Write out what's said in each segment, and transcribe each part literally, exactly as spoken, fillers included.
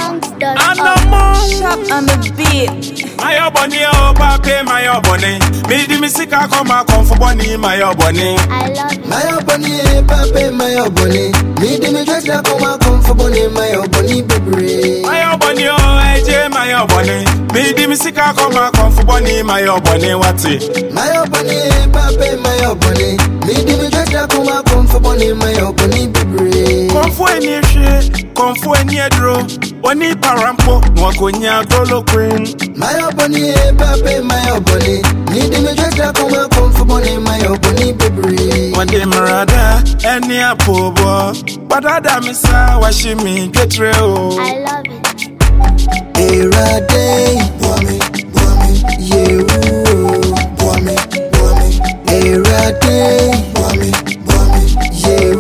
Shop on the beat. My obony, oh, papa, my obony. Me di misika koma komfo boni, my obony. I love it. My obony, papa, my obony. Me di mi just koma komfo boni, my obony, baby. My obony, oh, A J, my obony. Me di misika koma komfo boni, my obony, wati. My obony, papa, my obony. Me di mi just koma komfo boni, my obony, baby. Komfo eni hwe, komfo eni edro. Oni parampo, mwakonya dolo queen. My obony, papa, my obony. Me di mi just koma komfo boni, my obony, baby. One day marada, eni apobo. Badada misa, washimi, get real. I love it. Era day, boy, boy, yeah, boy, boy. Era day, boy, boy, yeah,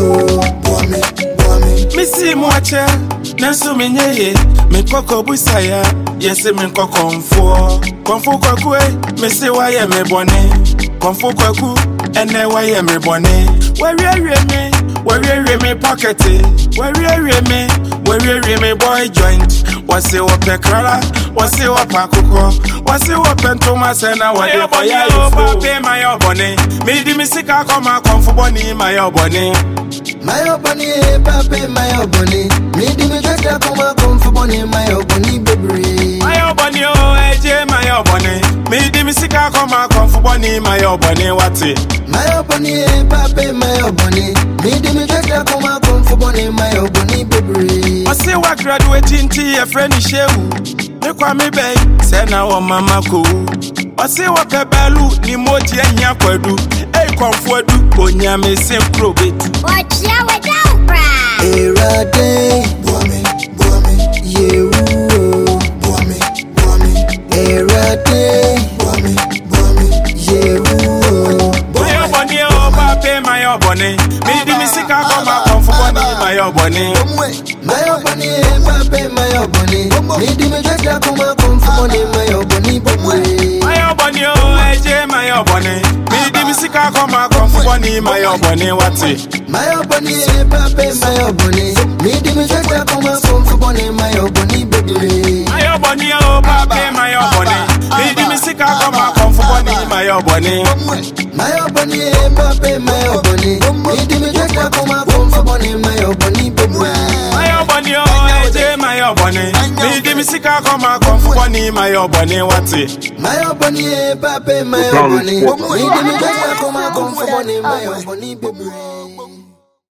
boy, boy. Missy Mwacha, Nansu Minye, Mikoko Busaya, yes, Minkoko Mfo, Konfu Kokwe, Missy Waya me bonnet, Konfu Koku, and then Waya me bonnet. Where you me, where you me pocket, where you me, where you me boy joint. What's it what Pekara, what's it what Pakuko, what's it what Pentomas and I want to buy your pay my obony. Made me sick, I come out comfortably, my obony. My obony, papa, my obony. Me di mi just koma komfo boni, my obony, baby. My obony, oh, A J, my obony. Me di mi sika koma komfo boni, my obony, wati. My obony, papa, my obony. Me di mi just koma komfo boni, my obony, baby. I say what graduating tea, a friend is shewu. Me kwa me bay, say now on mama ko. I say what pebalu, ni moti and yakwedu. Hey, comfortu, onya me same probate. Watch ya without pride. Era day, boy, boy, yeah, boy, boy. Era day, boy, boy, yeah, my obony, oh, papa, my obony. Me di me sika koma komfo boni, my obony. My obony, papa, my obony. Me di mi just koma komfo boni, my obony, baby. My obony, oh, A J, my obony. Me di me sika koma komfo boni, my obony, wati. My obony, papa, my obony. Me di mi just koma komfo boni, my obony, baby. My obony, oh, papa, my obony. Me di me sika koma komfo boni, my obony. My obony, papa, my obony. Me di mi just koma komfo boni, my obony, baby. My obony, oh, A J, my obony. Me di me sika koma komfo boni, my obony, wati. My obony, papa, my obony. Me di mi just koma komfo boni, my obony, baby.